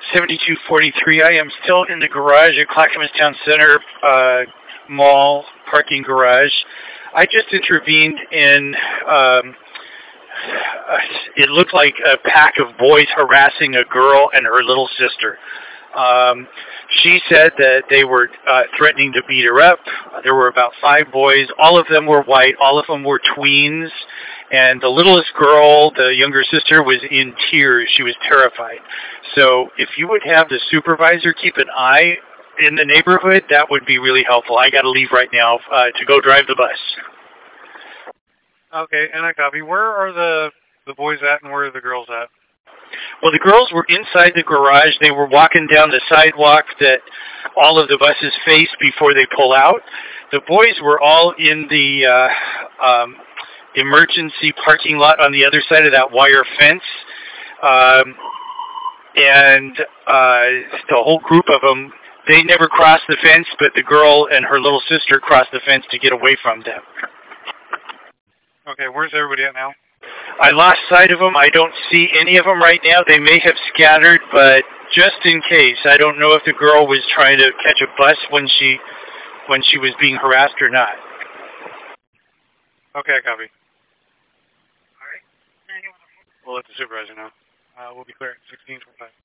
7243. I am still in the garage at Clackamas Town Center Mall parking garage. I just intervened in, it looked like a pack of boys harassing a girl and her little sister. She said that they were threatening to beat her up. There were about 5 boys. All of them were white. All of them were tweens. And the littlest girl, the younger sister, was in tears. She was terrified. So if you would have the supervisor keep an eye in the neighborhood, that would be really helpful. I got to leave right now to go drive the bus. Okay, and I copy. Where are the boys at and where are the girls at? Well, the girls were inside the garage. They were walking down the sidewalk that all of the buses face before they pull out. The boys were all in the emergency parking lot on the other side of that wire fence. And the whole group of them, they never crossed the fence, but the girl and her little sister crossed the fence to get away from them. Okay, where's everybody at now? I lost sight of them. I don't see any of them right now. They may have scattered, but just in case, I don't know if the girl was trying to catch a bus when she was being harassed or not. Okay, I copy. All right. We'll let the supervisor know. We'll be clear at 16:25.